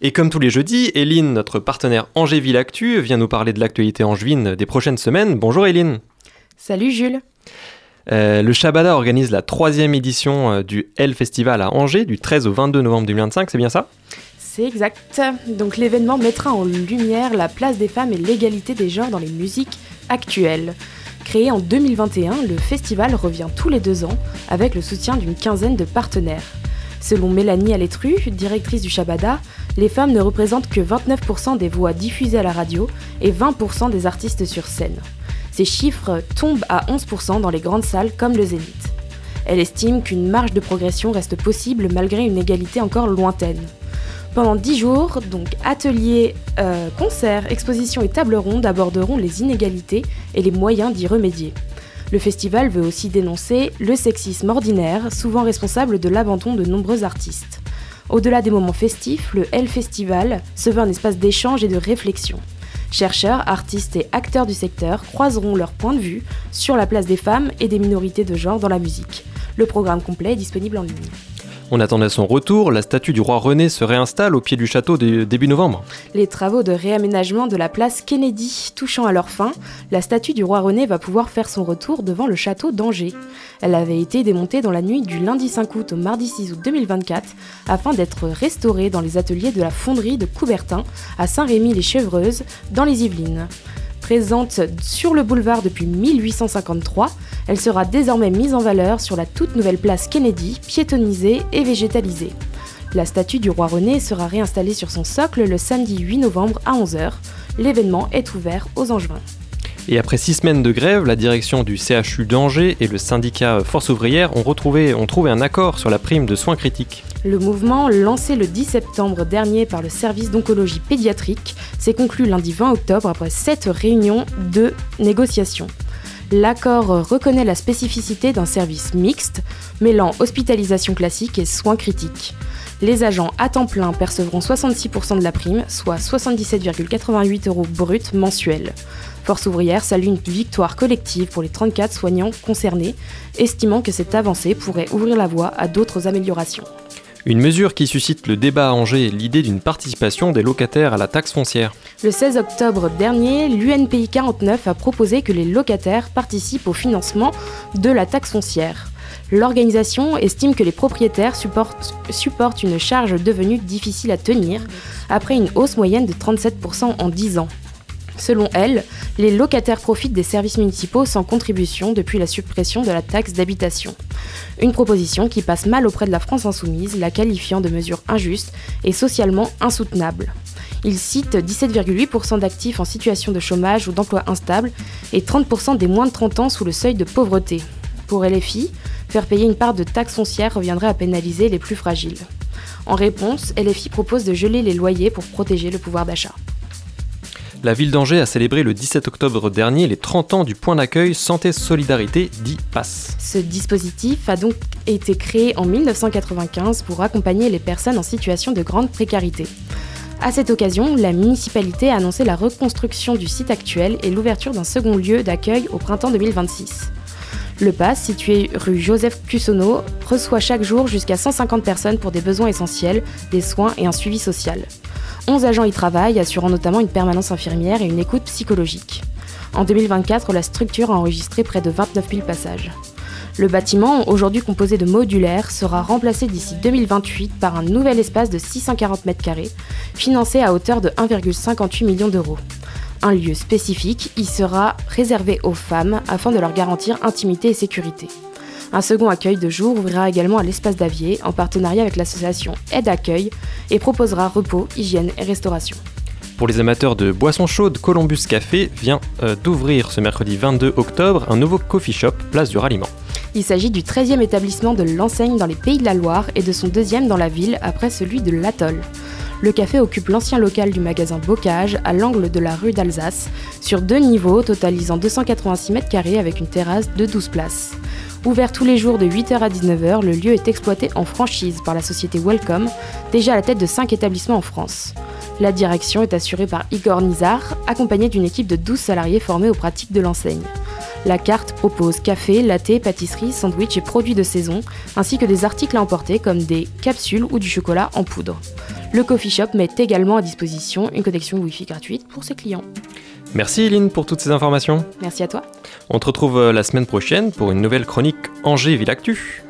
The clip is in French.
Et comme tous les jeudis, Éline, notre partenaire Angéville Actu, vient nous parler de l'actualité angevine des prochaines semaines. Bonjour Éline. Salut Jules. Le Shabada organise la 3e édition du L Festival à Angers, du 13 au 22 novembre 2025, c'est bien ça ? C'est exact. Donc l'événement mettra en lumière la place des femmes et l'égalité des genres dans les musiques actuelles. Créé en 2021, le festival revient tous les 2 ans avec le soutien d'une quinzaine de partenaires. Selon Mélanie Alétru, directrice du Shabada, les femmes ne représentent que 29% des voix diffusées à la radio et 20% des artistes sur scène. Ces chiffres tombent à 11% dans les grandes salles comme le Zénith. Elle estime qu'une marge de progression reste possible malgré une égalité encore lointaine. Pendant 10 jours, donc ateliers, concerts, expositions et tables rondes aborderont les inégalités et les moyens d'y remédier. Le festival veut aussi dénoncer le sexisme ordinaire, souvent responsable de l'abandon de nombreux artistes. Au-delà des moments festifs, le L Festival se veut un espace d'échange et de réflexion. Chercheurs, artistes et acteurs du secteur croiseront leurs points de vue sur la place des femmes et des minorités de genre dans la musique. Le programme complet est disponible en ligne. On attendait son retour, la statue du roi René se réinstalle au pied du château début novembre. Les travaux de réaménagement de la place Kennedy touchant à leur fin, la statue du roi René va pouvoir faire son retour devant le château d'Angers. Elle avait été démontée dans la nuit du lundi 5 août au mardi 6 août 2024 afin d'être restaurée dans les ateliers de la fonderie de Coubertin à Saint-Rémy-les-Chevreuses dans les Yvelines. Présente sur le boulevard depuis 1853, elle sera désormais mise en valeur sur la toute nouvelle place Kennedy, piétonnisée et végétalisée. La statue du roi René sera réinstallée sur son socle le samedi 8 novembre à 11h. L'événement est ouvert aux Angevins. Et après 6 semaines de grève, la direction du CHU d'Angers et le syndicat Force ouvrière ont trouvé un accord sur la prime de soins critiques. Le mouvement, lancé le 10 septembre dernier par le service d'oncologie pédiatrique, s'est conclu lundi 20 octobre après 7 réunions de négociation. L'accord reconnaît la spécificité d'un service mixte, mêlant hospitalisation classique et soins critiques. Les agents à temps plein percevront 66% de la prime, soit 77,88 € bruts mensuels. Force ouvrière salue une victoire collective pour les 34 soignants concernés, estimant que cette avancée pourrait ouvrir la voie à d'autres améliorations. Une mesure qui suscite le débat à Angers est l'idée d'une participation des locataires à la taxe foncière. Le 16 octobre dernier, l'UNPI 49 a proposé que les locataires participent au financement de la taxe foncière. L'organisation estime que les propriétaires supportent une charge devenue difficile à tenir après une hausse moyenne de 37% en 10 ans. Selon elle, les locataires profitent des services municipaux sans contribution depuis la suppression de la taxe d'habitation. Une proposition qui passe mal auprès de la France insoumise, la qualifiant de mesure injuste et socialement insoutenable. Il cite 17,8% d'actifs en situation de chômage ou d'emploi instable et 30% des moins de 30 ans sous le seuil de pauvreté. Pour LFI, faire payer une part de taxe foncière reviendrait à pénaliser les plus fragiles. En réponse, LFI propose de geler les loyers pour protéger le pouvoir d'achat. La ville d'Angers a célébré le 17 octobre dernier les 30 ans du point d'accueil Santé Solidarité, dit PASS. Ce dispositif a donc été créé en 1995 pour accompagner les personnes en situation de grande précarité. À cette occasion, la municipalité a annoncé la reconstruction du site actuel et l'ouverture d'un second lieu d'accueil au printemps 2026. Le PASS, situé rue Joseph Cussonneau, reçoit chaque jour jusqu'à 150 personnes pour des besoins essentiels, des soins et un suivi social. 11 agents y travaillent, assurant notamment une permanence infirmière et une écoute psychologique. En 2024, la structure a enregistré près de 29 000 passages. Le bâtiment, aujourd'hui composé de modulaires, sera remplacé d'ici 2028 par un nouvel espace de 640 m², financé à hauteur de 1,58 million d'euros. Un lieu spécifique y sera réservé aux femmes afin de leur garantir intimité et sécurité. Un second accueil de jour ouvrira également à l'espace d'Avier en partenariat avec l'association Aide Accueil et proposera repos, hygiène et restauration. Pour les amateurs de boissons chaudes, Columbus Café vient d'ouvrir ce mercredi 22 octobre un nouveau coffee shop, place du Ralliement. Il s'agit du 13e établissement de l'enseigne dans les Pays de la Loire et de son 2e dans la ville après celui de l'Atoll. Le café occupe l'ancien local du magasin Bocage à l'angle de la rue d'Alsace, sur 2 niveaux totalisant 286 m² avec une terrasse de 12 places. Ouvert tous les jours de 8h à 19h, le lieu est exploité en franchise par la société Welcome, déjà à la tête de 5 établissements en France. La direction est assurée par Igor Nizar, accompagné d'une équipe de 12 salariés formés aux pratiques de l'enseigne. La carte propose café, latte, pâtisserie, sandwich et produits de saison, ainsi que des articles à emporter comme des capsules ou du chocolat en poudre. Le coffee shop met également à disposition une connexion Wi-Fi gratuite pour ses clients. Merci Eline pour toutes ces informations. Merci à toi. On te retrouve la semaine prochaine pour une nouvelle chronique Angers Ville Actu.